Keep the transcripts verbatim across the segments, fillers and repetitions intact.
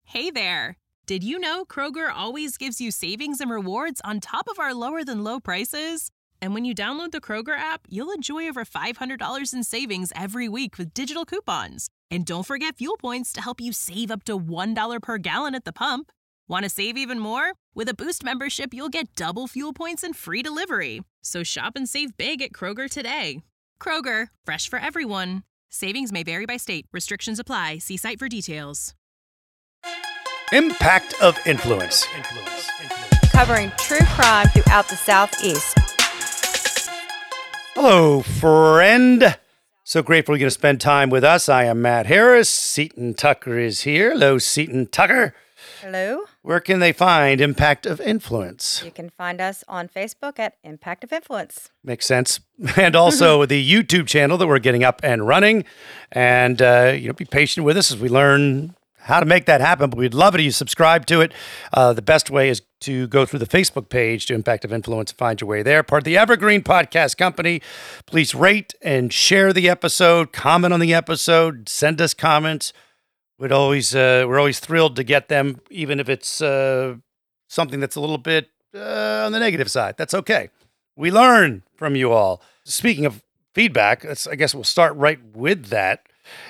Hey there! Did you know Kroger always gives you savings and rewards on top of our lower-than-low prices? And when you download the Kroger app, you'll enjoy over five hundred dollars in savings every week with digital coupons. And don't forget fuel points to help you save up to one dollar per gallon at the pump. Want to save even more? With a Boost membership, you'll get double fuel points and free delivery. So shop and save big at Kroger today. Kroger, fresh for everyone. Savings may vary by state. Restrictions apply. See site for details. Impact of Influence. Covering true crime throughout the Southeast. Hello, friend. So grateful you're going to spend time with us. I am Matt Harris. Seton Tucker is here. Hello, Seton Tucker. Hello. Where can they find Impact of Influence? You can find us on Facebook at Impact of Influence. Makes sense. And also the YouTube channel that we're getting up and running. And, uh, you know, be patient with us as we learn how to make that happen, but we'd love it if you subscribe to it. Uh, the best way is to go through the Facebook page to Impact of Influence and find your way there. Part of the Evergreen Podcast Company. Please rate and share the episode, comment on the episode, send us comments. We'd always, uh, we're always thrilled to get them, even if it's uh, something that's a little bit uh, on the negative side. That's okay. We learn from you all. Speaking of feedback, let's, I guess we'll start right with that.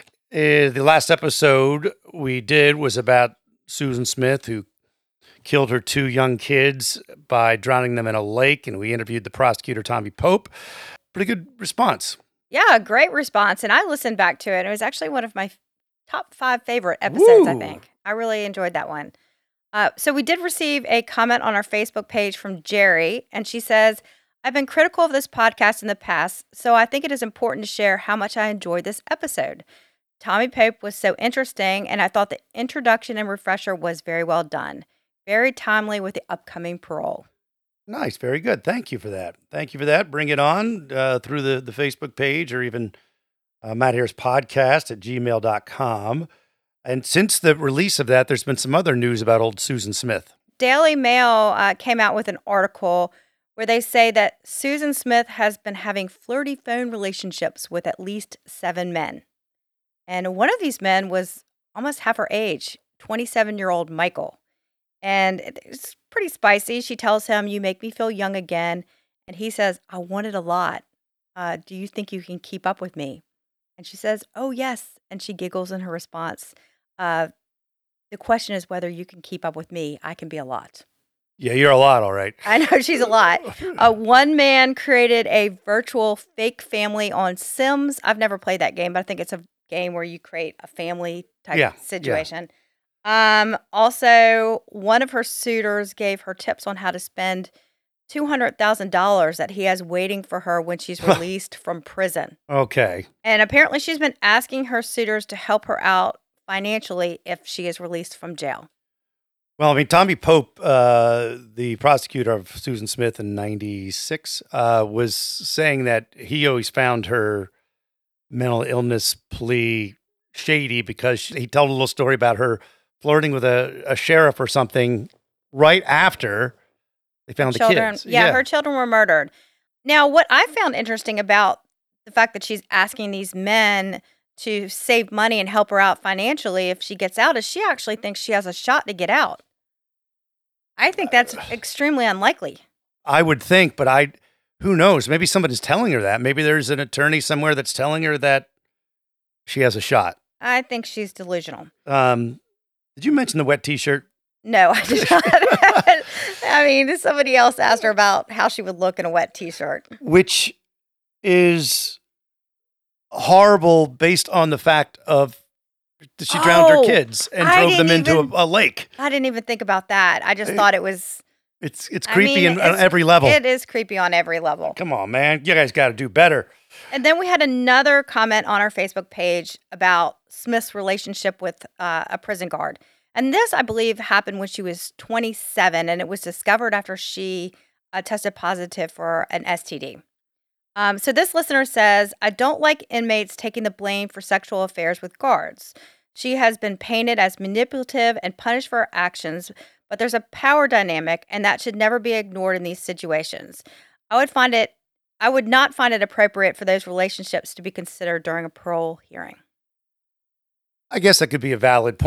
Uh, the last episode we did was about Susan Smith, who killed her two young kids by drowning them in a lake, and we interviewed the prosecutor, Tommy Pope. Pretty good response. Yeah, great response. And I listened back to it. It was actually one of my top five favorite episodes, Woo. I think. I really enjoyed that one. Uh, so we did receive a comment on our Facebook page from Jerry, and she says, I've been critical of this podcast in the past, so I think it is important to share how much I enjoyed this episode. Tommy Pope was so interesting, and I thought the introduction and refresher was very well done. Very timely with the upcoming parole. Nice. Very good. Thank you for that. Thank you for that. Bring it on uh, through the, the Facebook page or even uh, Matt Harris Podcast at gmail dot com. And since the release of that, there's been some other news about old Susan Smith. Daily Mail uh, came out with an article where they say that Susan Smith has been having flirty phone relationships with at least seven men. And one of these men was almost half her age, twenty-seven-year-old Michael. And it's pretty spicy. She tells him, you make me feel young again. And he says, I want it a lot. Uh, do you think you can keep up with me? And she says, oh, yes. And she giggles in her response. Uh, the question is whether you can keep up with me. I can be a lot. Yeah, you're a lot, all right. I know she's a lot. Uh, one man created a virtual fake family on Sims. I've never played that game, but I think it's a game where you create a family type yeah, situation. Yeah. Um, also, one of her suitors gave her tips on how to spend two hundred thousand dollars that he has waiting for her when she's released from prison. Okay. And apparently she's been asking her suitors to help her out financially if she is released from jail. Well, I mean, Tommy Pope, uh, the prosecutor of Susan Smith in ninety-six, uh, was saying that he always found her mental illness plea shady because she, he told a little story about her flirting with a, a sheriff or something right after they found the children, kids. Yeah, yeah, her children were murdered. Now, what I found interesting about the fact that she's asking these men to save money and help her out financially if she gets out is she actually thinks she has a shot to get out. I think that's uh, extremely unlikely. I would think, but I... Who knows? Maybe somebody's telling her that. Maybe there's an attorney somewhere that's telling her that she has a shot. I think she's delusional. Um, did you mention the wet T-shirt? No, I did not. I mean, somebody else asked her about how she would look in a wet T-shirt. Which is horrible based on the fact of that she drowned oh, her kids and I drove them into even, a, a lake. I didn't even think about that. I just it, thought it was... It's it's creepy I mean, in, on every level. It is creepy on every level. Come on, man. You guys got to do better. And then we had another comment on our Facebook page about Smith's relationship with uh, a prison guard. And this, I believe, happened when she was twenty-seven, and it was discovered after she uh, tested positive for an S T D. Um, so this listener says, I don't like inmates taking the blame for sexual affairs with guards. She has been painted as manipulative and punished for her actions, but there's a power dynamic, and that should never be ignored in these situations. I would find it, I would not find it appropriate for those relationships to be considered during a parole hearing. I guess that could be a valid point.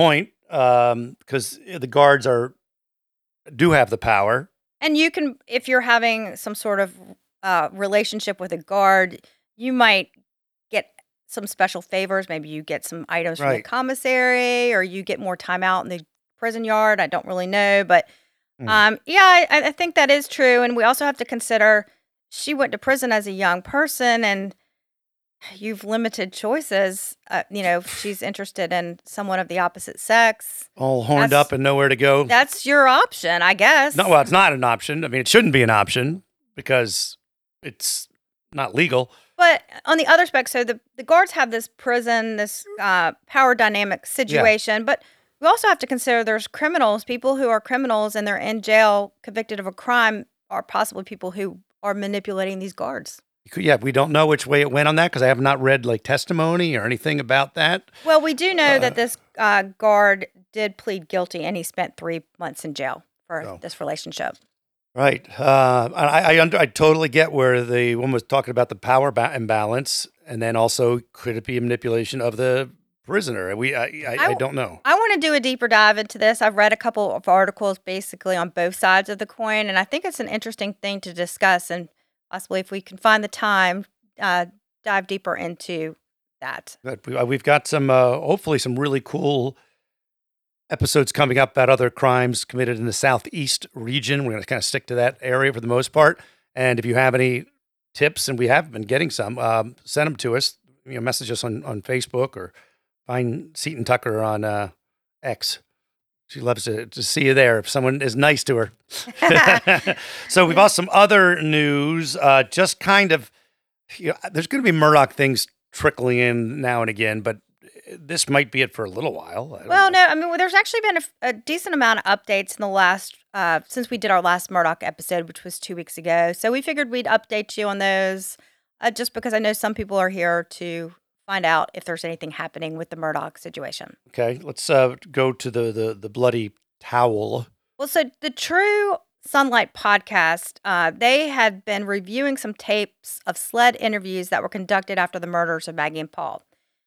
because the guards are do have the power. And you can, if you're having some sort of uh, relationship with a guard, you might get some special favors. Maybe you get some items from the Right. commissary, or you get more time out in the prison yard. I don't really know, but Mm. um, yeah, I, I think that is true. And we also have to consider she went to prison as a young person, and you've limited choices. Uh, you know, if she's interested in someone of the opposite sex, All horned That's- up and nowhere to go. that's your option, I guess. No, well, it's not an option. I mean, it shouldn't be an option because it's not legal. But on the other spec, so the, the guards have this prison, this uh, power dynamic situation, but we also have to consider there's criminals, people who are criminals and they're in jail convicted of a crime are possibly people who are manipulating these guards. Yeah, we don't know which way it went on that because I have not read like testimony or anything about that. Well, we do know Uh, that this uh, guard did plead guilty and he spent three months in jail for Oh. this relationship. Right. Uh, I I, under, I totally get where the woman was talking about the power ba- imbalance, and then also could it be a manipulation of the prisoner? We I I, I I- don't know. I want to do a deeper dive into this. I've read a couple of articles basically on both sides of the coin, and I think it's an interesting thing to discuss, and possibly if we can find the time, uh, dive deeper into that. But we, uh, we've got some uh, hopefully some really cool episodes coming up about other crimes committed in the southeast region. We're going to kind of stick to that area for the most part. And if you have any tips, and we have been getting some, um, send them to us. You know, message us on, on Facebook or find Seton Tucker on uh, X. She loves to, to see you there if someone is nice to her. So we've also some other news. Uh, just kind of, you know, there's going to be Murdoch things trickling in now and again, but this might be it for a little while. I don't Well, know. no, I mean, well, there's actually been a, a decent amount of updates in the last, uh, since we did our last Murdoch episode, which was two weeks ago. So we figured we'd update you on those, uh, just because I know some people are here to find out if there's anything happening with the Murdoch situation. Okay, let's uh, go to the, the the bloody towel. Well, so the True Sunlight podcast, uh, they had been reviewing some tapes of SLED interviews that were conducted after the murders of Maggie and Paul.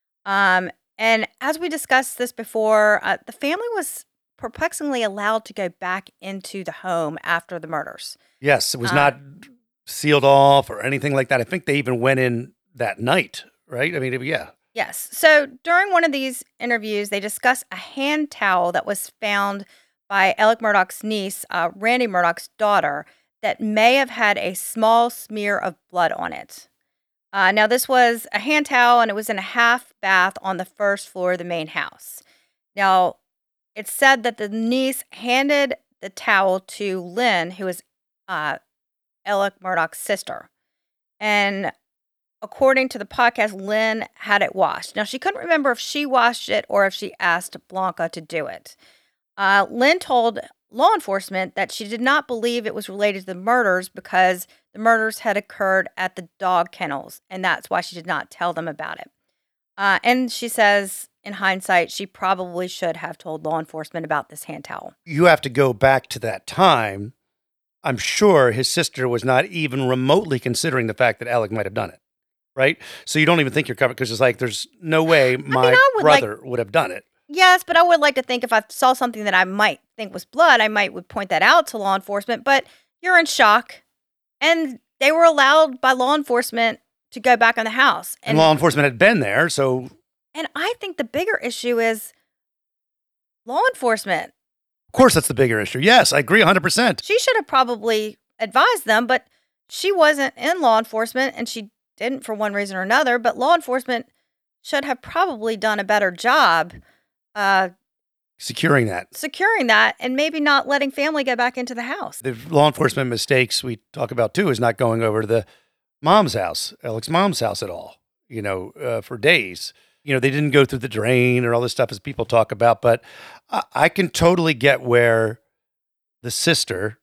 Um, and as we discussed this before, uh, the family was perplexingly allowed to go back into the home after the murders. Yes, it was Uh, not sealed off or anything like that. I think they even went in that night, right? I mean, it- yeah. Yes. So during one of these interviews, they discuss a hand towel that was found by Alec Murdoch's niece, uh, Randy Murdoch's daughter, that may have had a small smear of blood on it. Uh, now, this was a hand towel, and it was in a half bath on the first floor of the main house. Now, it's said that the niece handed the towel to Lynn, who is uh, Alec Murdoch's sister. And according to the podcast, Lynn had it washed. Now, she couldn't remember if she washed it or if she asked Blanca to do it. Uh, Lynn told law enforcement that she did not believe it was related to the murders because the murders had occurred at the dog kennels, and that's why she did not tell them about it. Uh, and she says, in hindsight, she probably should have told law enforcement about this hand towel. You have to go back to that time. I'm sure his sister was not even remotely considering the fact that Alec might have done it, right? So you don't even think you're covered because it's like, there's no way my I would like- brother would have done it. Yes, but I would like to think if I saw something that I might think was blood, I might would point that out to law enforcement. But you're in shock, and they were allowed by law enforcement to go back in the house. And law enforcement had been there, so And I think the bigger issue is law enforcement. of course that's the bigger issue. Yes, I agree one hundred percent. She should have probably advised them, but she wasn't in law enforcement, and she didn't for one reason or another. But law enforcement should have probably done a better job uh, Securing that. securing that and maybe not letting family go back into the house. The law enforcement mistakes we talk about too is not going over to the mom's house, Alec's mom's house at all, you know, uh, for days. You know, they didn't go through the drain or all this stuff as people talk about, but I, I can totally get where the sister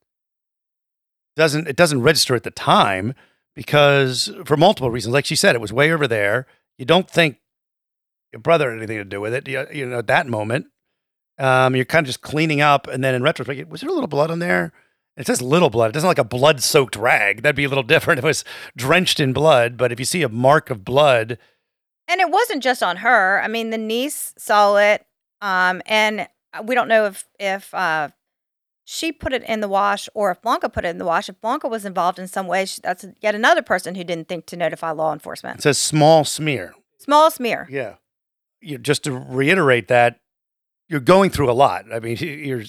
doesn't, it doesn't register at the time because for multiple reasons, like she said, it was way over there. You don't think your brother had anything to do with it, you, you know, at that moment. Um, you're kind of just cleaning up, and then in retrospect, was there a little blood on there? It says little blood. It doesn't like a blood-soaked rag. That'd be a little different if it was drenched in blood. But if you see a mark of blood, And it wasn't just on her. I mean, the niece saw it, um, and uh, we don't know if if uh, she put it in the wash or if Blanca put it in the wash. If Blanca was involved in some way, she, that's yet another person who didn't think to notify law enforcement. It says small smear. Small smear. Yeah. You, just to reiterate that, you're going through a lot. I mean, your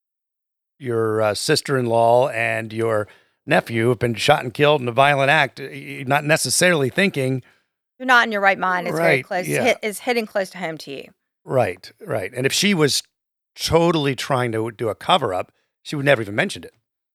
your uh, sister-in-law and your nephew have been shot and killed in a violent act. You're not necessarily thinking. You're not in your right mind. It's very Right, close. yeah. Hit, is hitting close to home to you. Right, right. And if she was totally trying to do a cover-up, she would never even mentioned it.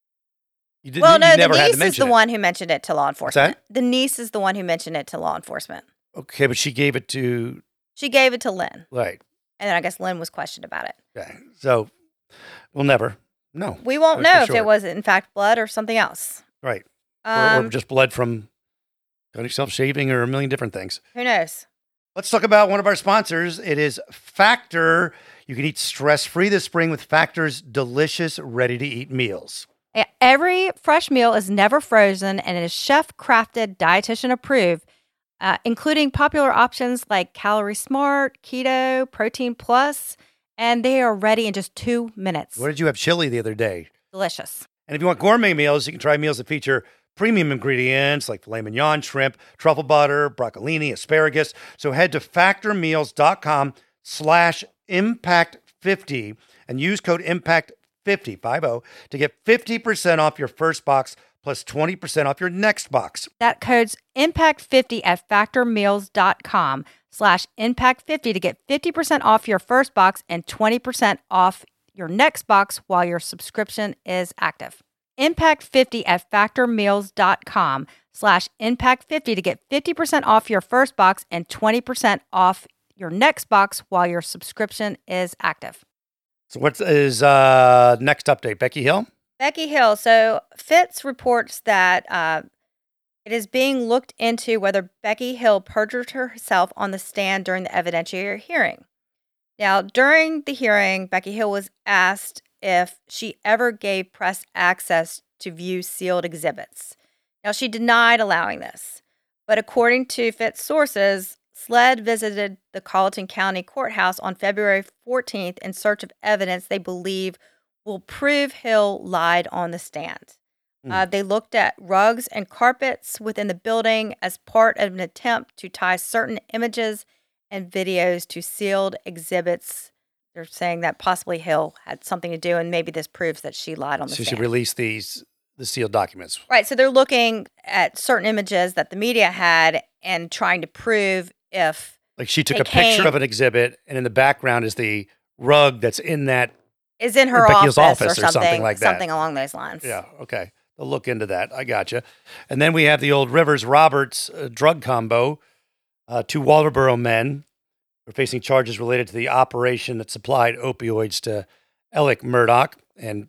You did, Well, you no, the never had to niece is mention the it. one who mentioned it to law enforcement. that? The niece is the one who mentioned it to law enforcement. Okay, but she gave it to, She gave it to Lynn, right. and then I guess Lynn was questioned about it. Okay. So we'll never know. We won't Uh, know for if sure. it was in fact blood or something else. Right. Or, Um, or just blood from cutting yourself, shaving, or a million different things. who knows? Let's talk about one of our sponsors. It is Factor. You can eat stress-free this spring with Factor's delicious, ready-to-eat meals. Yeah, every fresh meal is never frozen and it is chef crafted, dietitian approved, uh, including popular options like Calorie Smart, Keto, Protein Plus, and they are ready in just two minutes. What did you have chili the other day? Delicious. And if you want gourmet meals, you can try meals that feature premium ingredients like filet mignon, shrimp, truffle butter, broccolini, asparagus. So head to factormeals.com slash impact 50 and use code impact fifty, fifty, to get fifty percent off your first box plus twenty percent off your next box. That code's impact fifty at factormeals.com slash impact 50 to get fifty percent off your first box and twenty percent off your next box while your subscription is active. impact fifty at factormeals.com slash impact 50 to get fifty percent off your first box and twenty percent off your next box while your subscription is active. So what is uh next update? Becky Hill? Becky Hill. So Fitz reports that uh, it is being looked into whether Becky Hill perjured herself on the stand during the evidentiary hearing. Now, during the hearing, Becky Hill was asked if she ever gave press access to view sealed exhibits. Now, she denied allowing this, but according to Fitz sources, SLED visited the Colleton County Courthouse on February fourteenth in search of evidence they believe will prove Hill lied on the stand. Hmm. Uh, they looked at rugs and carpets within the building as part of an attempt to tie certain images and videos to sealed exhibits. They're saying that possibly Hill had something to do, and maybe this proves that she lied on the So she stand. released these the sealed documents. Right. So they're looking at certain images that the media had and trying to prove if Like she took It a picture came- of an exhibit, and in the background is the rug that's in that. is in her Becky office, Hill's or office or something, something like that. something along those lines. Yeah, okay. They'll look into that. I gotcha. And then we have the old Rivers Roberts uh, drug combo. Uh, two Walterboro men are facing charges related to the operation that supplied opioids to Alec Murdoch. And,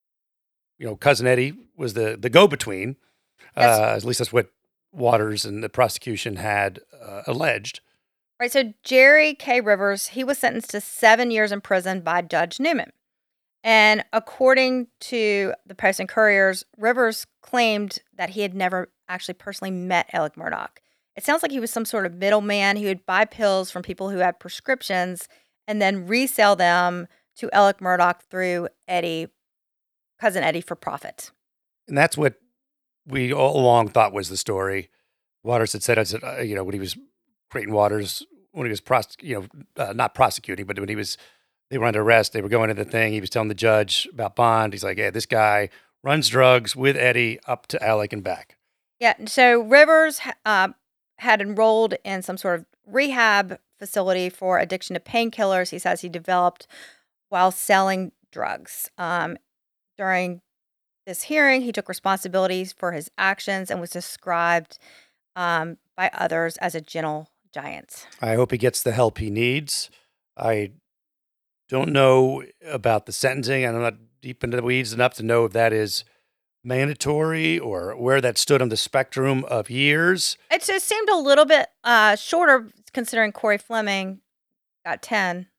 you know, Cousin Eddie was the, the go-between. Yes. Uh, at least that's what Waters and the prosecution had uh, alleged. Right. So Jerry K. Rivers, he was sentenced to seven years in prison by Judge Newman. And according to the Post and Couriers, Rivers claimed that he had never actually personally met Alec Murdoch. It sounds like he was some sort of middleman. He would buy pills from people who had prescriptions and then resell them to Alec Murdoch through Eddie, Cousin Eddie, for profit. And that's what we all along thought was the story. Waters had said, I said, uh, you know, when he was Creighton Waters, when he was, prose- you know, uh, not prosecuting, but when he was, they were under arrest, they were going to the thing. He was telling the judge about bond. He's like, hey, this guy runs drugs with Eddie up to Alec and back. Yeah. So Rivers uh, had enrolled in some sort of rehab facility for addiction to painkillers. He says he developed while selling drugs. Um, during this hearing, he took responsibilities for his actions and was described um, by others as a gentle giant. I hope he gets the help he needs. I don't know about the sentencing. I'm not deep into the weeds enough to know if that is mandatory or where that stood on the spectrum of years. It just seemed a little bit uh, shorter considering Corey Fleming got ten.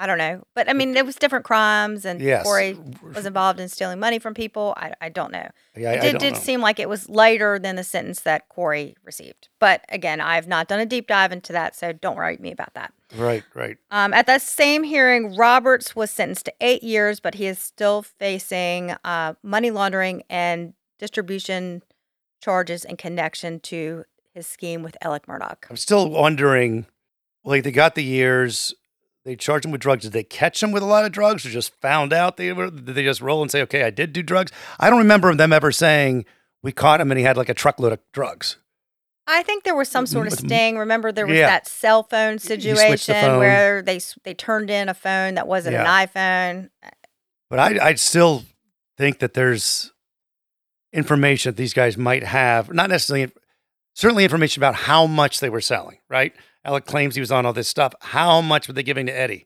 I don't know. But I mean, it was different crimes, and Yes. Corey was involved in stealing money from people. I, I don't know. Yeah, I- it I did, don't did know. seem like it was lighter than the sentence that Corey received. But again, I've not done a deep dive into that, so don't worry me about that. Right, right. Um, at that same hearing, Roberts was sentenced to eight years, but he is still facing uh, money laundering and distribution charges in connection to his scheme with Alec Murdoch. I'm still wondering, like, they got the years, they charged him with drugs. Did they catch him with a lot of drugs or just found out they were, did they just roll and say, okay, I did do drugs? I don't remember them ever saying, we caught him and he had like a truckload of drugs. I think there was some sort of With- sting. Remember, there was Yeah. that cell phone switched the situation phone. where they s- they turned in a phone that wasn't Yeah. an iPhone. But I, I still think that there's information that these guys might have, not necessarily, certainly information about how much they were selling, right? Alec claims he was on all this stuff. How much were they giving to Eddie?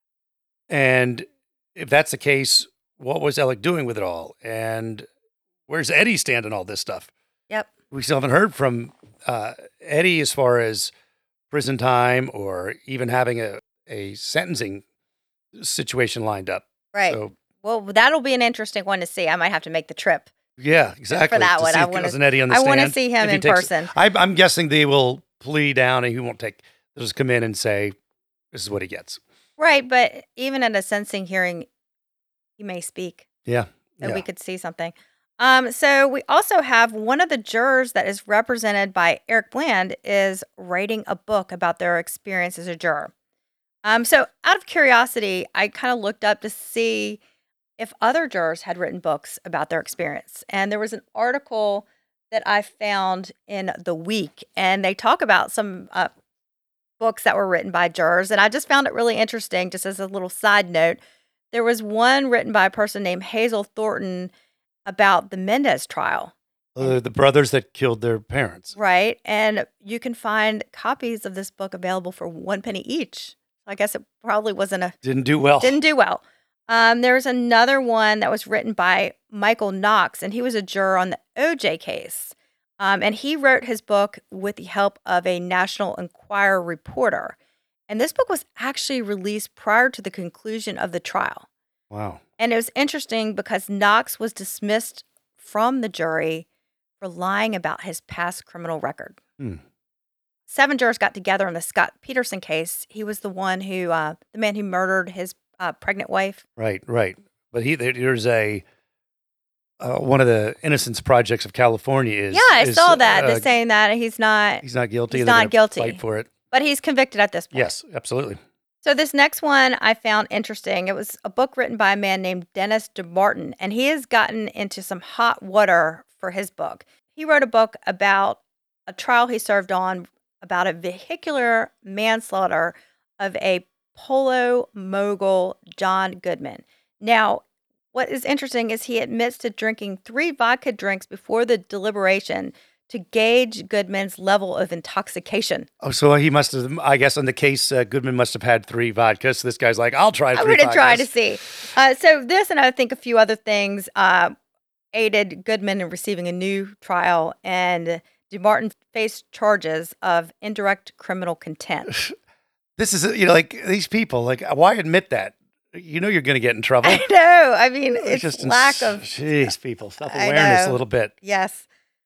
And if that's the case, what was Alec doing with it all? And where's Eddie stand on all this stuff? Yep. We still haven't heard from uh, Eddie as far as prison time or even having a, a sentencing situation lined up. Right. So, Well, that'll be an interesting one to see. I might have to make the trip. yeah, exactly. that To one, see I if wanna- Cousin Eddie on the I stand. wanna see him if he in takes- person. I, I'm guessing they will plea down and he won't take, they'll just come in and say, this is what he gets. Right, but even at a sentencing hearing, he may speak. Yeah. So yeah. we could see something. Um, so we also have one of the jurors that is represented by Eric Bland is writing a book about their experience as a juror. Um, so out of curiosity, I kind of looked up to see if other jurors had written books about their experience. And there was an article that I found in The Week, and they talk about some uh, books that were written by jurors. And I just found it really interesting, just as a little side note. There was one written by a person named Hazel Thornton about the Mendez trial, Uh, the brothers that killed their parents. right? And you can find copies of this book available for one penny each. I guess it probably wasn't a Didn't do well. didn't do well. Um, there was another one that was written by Michael Knox, and he was a juror on the O J case. Um, and he wrote his book with the help of a National Enquirer reporter. And this book was actually released prior to the conclusion of the trial. Wow. And it was interesting because Knox was dismissed from the jury for lying about his past criminal record. Hmm. Seven jurors got together in the Scott Peterson case. He was the one who, uh, the man who murdered his uh, pregnant wife. Right, right. But he there- there's a uh, one of the Innocence Projects of California is Yeah, I is, saw that. uh, They're saying that he's not, he's not guilty. he's They're not gonna guilty. Fight for it. but he's convicted at this point. Yes, absolutely. So this next one I found interesting. It was a book written by a man named Dennis DeMartin, and he has gotten into some hot water for his book. He wrote a book about a trial he served on about a vehicular manslaughter of a polo mogul, John Goodman. Now, what is interesting is he admits to drinking three vodka drinks before the deliberation to gauge Goodman's level of intoxication. Oh, so he must have. I guess on the case, uh, Goodman must have had three vodkas. So this guy's like, I'll try. I'm three going to try to vodkas. see. Uh, so this and I think a few other things uh, aided Goodman in receiving a new trial, and DeMartin faced charges of indirect criminal contempt. This is you know like these people. Like, why admit that? You know you're going to get in trouble. I know. I mean, it's, just lack of jeez, people self I awareness a know. little bit. yes.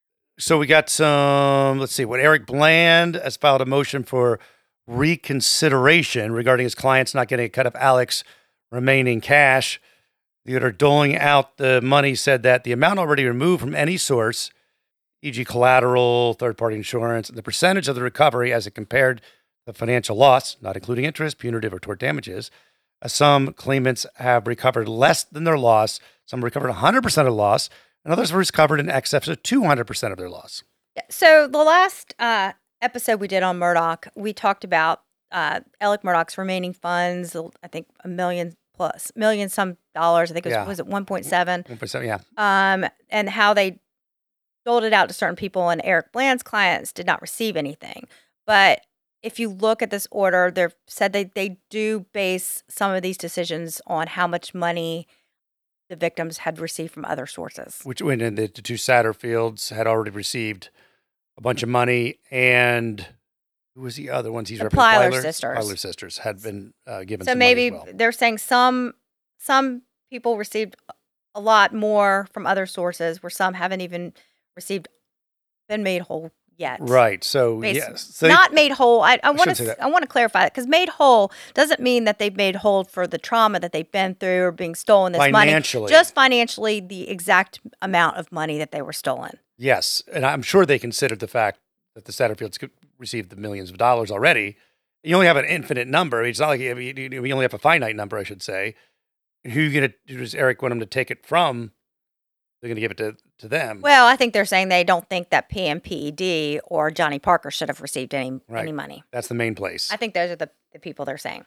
So we got some, let's see, what Eric Bland has filed a motion for reconsideration regarding his clients not getting a cut of Alec's remaining cash. The order doling out the money said that the amount already removed from any source, for example collateral, third-party insurance, and the percentage of the recovery as it compared to the financial loss, not including interest, punitive, or tort damages. Uh, Some claimants have recovered less than their loss. Some recovered one hundred percent of the loss, and others were recovered in excess of two hundred percent of their loss. So the last uh, episode we did on Murdoch, we talked about uh, Alec Murdoch's remaining funds. I think a million plus, million some dollars. I think it was, Yeah. was it one point seven? one percent, yeah. Um, and how they doled it out to certain people, and Eric Bland's clients did not receive anything. But if you look at this order, they've said that they do base some of these decisions on how much money the victims had received from other sources. Which when the, the two Satterfields had already received a bunch of money, and Who was the other ones? He's The representing Plyler sisters. Plyler sisters had been uh, given So some maybe money as well. they're saying some some people received a lot more from other sources, where some haven't even received, been made whole yet. Right. So, Basi- yes. So Not made whole. I, I want shouldn't say to. that. I want to clarify that, because made whole doesn't mean that they've made whole for the trauma that they've been through or being stolen this Financially. money. Just financially, the exact amount of money that they were stolen. yes. And I'm sure they considered the fact that the Satterfields could receive the millions of dollars already. You only have an infinite number. It's not like you, you, you only have a finite number, I should say. Who you going to, does Eric want them to take it from? They're going to give it to, to them. Well, I think they're saying they don't think that P M P E D or Johnny Parker should have received any Right. any money. That's the main place. I think those are the, the people they're saying.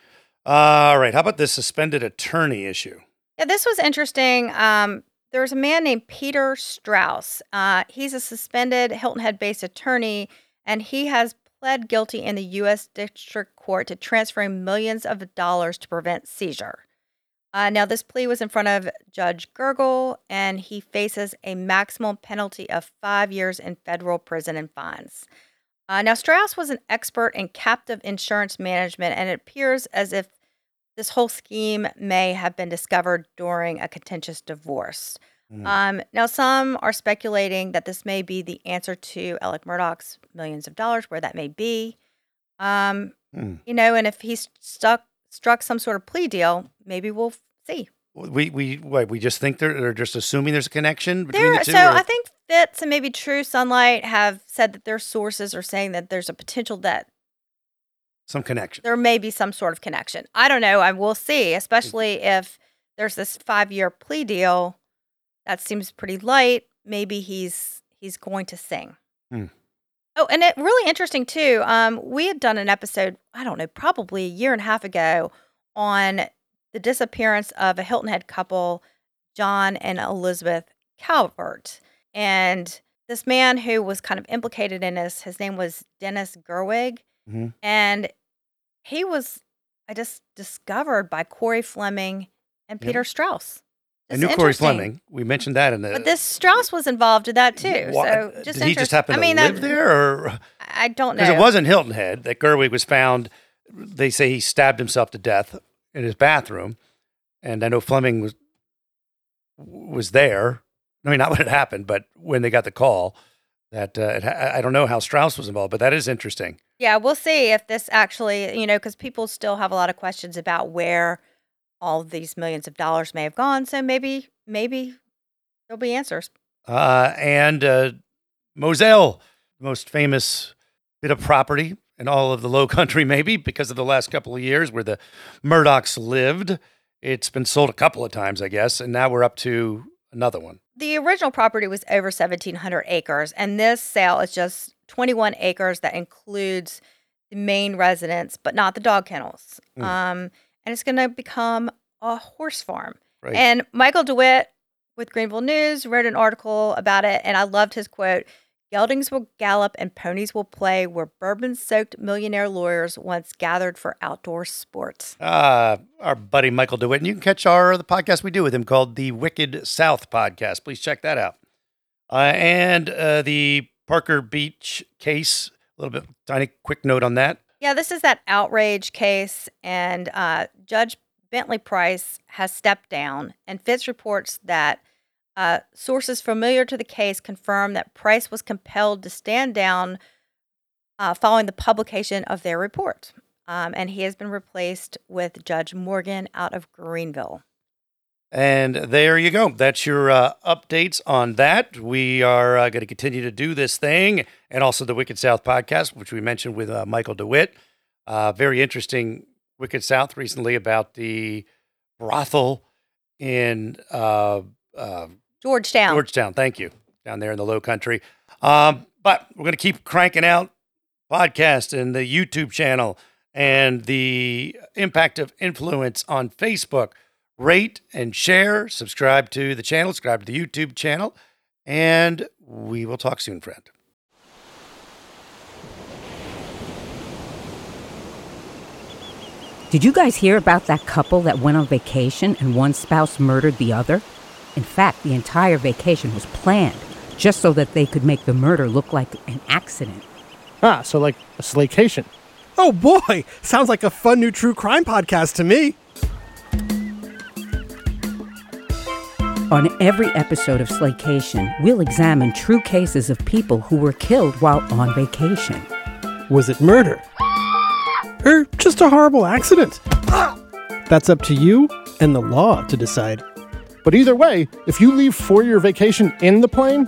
All right. How about this suspended attorney issue? Yeah, this was interesting. Um, there's a man named Peter Strauss. Uh, he's a suspended Hilton Head-based attorney, and he has pled guilty in the U S District Court to transferring millions of dollars to prevent seizure. Uh, now, this plea was in front of Judge Gergel, and he faces a maximum penalty of five years in federal prison and fines. Uh, now, Strauss was an expert in captive insurance management, and it appears as if this whole scheme may have been discovered during a contentious divorce. Mm. Um, now, some are speculating that this may be the answer to Alec Murdaugh's millions of dollars, where that may be. Um, Mm. You know, and if he's stuck struck some sort of plea deal, maybe we'll see. We we what, we just think they're, they're just assuming there's a connection between There, the two. so or- I think Fitz and maybe True Sunlight have said that their sources are saying that there's a potential that some connection. there may be some sort of connection. I don't know. I will see, especially if there's this five-year plea deal that seems pretty light. Maybe he's he's going to sing. Hmm. Oh, and it really interesting too. Um, we had done an episode, I don't know, probably a year and a half ago, on the disappearance of a Hilton Head couple, John and Elizabeth Calvert. And this man who was kind of implicated in this, his name was Dennis Gerwig. Mm-hmm. And he was, I just discovered by Corey Fleming and Peter Yep. Strauss. I Just knew Corey interesting. Fleming. We mentioned that in the. But this Strauss was involved in that too. Wha- So just did he just interest- happen I to mean, live that- there, or I don't know. because it wasn't Hilton Head that Gerwig was found? They say he stabbed himself to death in his bathroom, and I know Fleming was was there. I mean, not when it happened, but when they got the call. That uh, it ha- I don't know how Strauss was involved, but that is interesting. Yeah, we'll see if this actually, you know, because people still have a lot of questions about where all of these millions of dollars may have gone. So maybe, maybe there'll be answers. Uh, and uh, Moselle, the most famous bit of property in all of the Low Country, maybe because of the last couple of years where the Murdochs lived. It's been sold a couple of times, I guess, and now we're up to another one. The original property was over seventeen hundred acres, and this sale is just twenty-one acres that includes the main residence, but not the dog kennels. Mm. Um, and it's going to become a horse farm. Right. And Michael DeWitt with Greenville News wrote an article about it, and I loved his quote: "Geldings will gallop and ponies will play where bourbon-soaked millionaire lawyers once gathered for outdoor sports." Uh, our buddy Michael DeWitt. And you can catch our the podcast we do with him called the Wicked South Podcast. Please check that out. Uh, and uh, the Parker Beach case, a little bit tiny quick note on that. Yeah, this is that outrage case, and uh, Judge Bentley Price has stepped down, and Fitz reports that uh, sources familiar to the case confirm that Price was compelled to stand down uh, following the publication of their report, um, and he has been replaced with Judge Morgan out of Greenville. And there you go. That's your uh, updates on that. We are uh, going to continue to do this thing, and also the Wicked South podcast, which we mentioned with uh, Michael DeWitt. Uh, very interesting Wicked South recently about the brothel in uh, uh, Georgetown. Georgetown. Thank you. Down there in the Low Country. Um, but we're going to keep cranking out podcasts and the YouTube channel and the Impact of Influence on Facebook. Rate and share, subscribe to the channel, subscribe to the YouTube channel, and we will talk soon, friend. Did you guys hear about that couple that went on vacation and one spouse murdered the other? In fact, the entire vacation was planned just so that they could make the murder look like an accident. Ah, so like a slaycation. Oh boy, sounds like a fun new true crime podcast to me. On every episode of Slaycation, we'll examine true cases of people who were killed while on vacation. Was it murder? Or just a horrible accident? That's up to you and the law to decide. But either way, if you leave for your vacation in the plane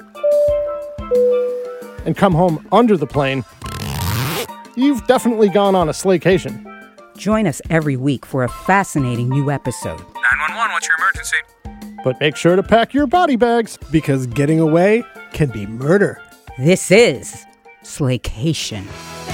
and come home under the plane, you've definitely gone on a slaycation. Join us every week for a fascinating new episode. nine one one, what's your emergency? But make sure to pack your body bags. Because getting away can be murder. This is Slaycation.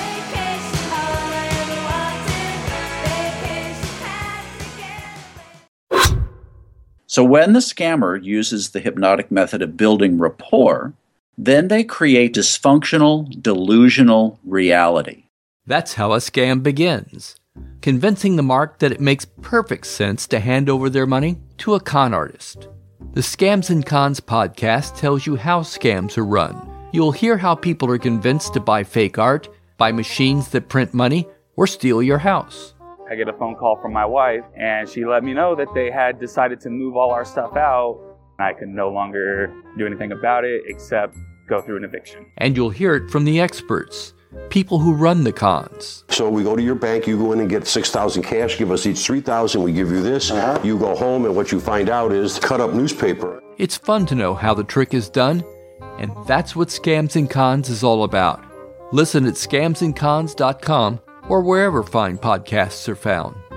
So when the scammer uses the hypnotic method of building rapport, then they create dysfunctional, delusional reality. That's how a scam begins, convincing the mark that it makes perfect sense to hand over their money to a con artist. The Scams and Cons podcast tells you how scams are run. You'll hear how people are convinced to buy fake art, buy machines that print money, or steal your house. I get a phone call from my wife, and she let me know that they had decided to move all our stuff out. I could no longer do anything about it except go through an eviction. And you'll hear it from the experts, people who run the cons. So we go to your bank, you go in and get six thousand cash, give us each three thousand, we give you this. Uh-huh. You go home, and what you find out is cut up newspaper. It's fun to know how the trick is done, and that's what Scams and Cons is all about. Listen at scams and cons dot com or wherever fine podcasts are found.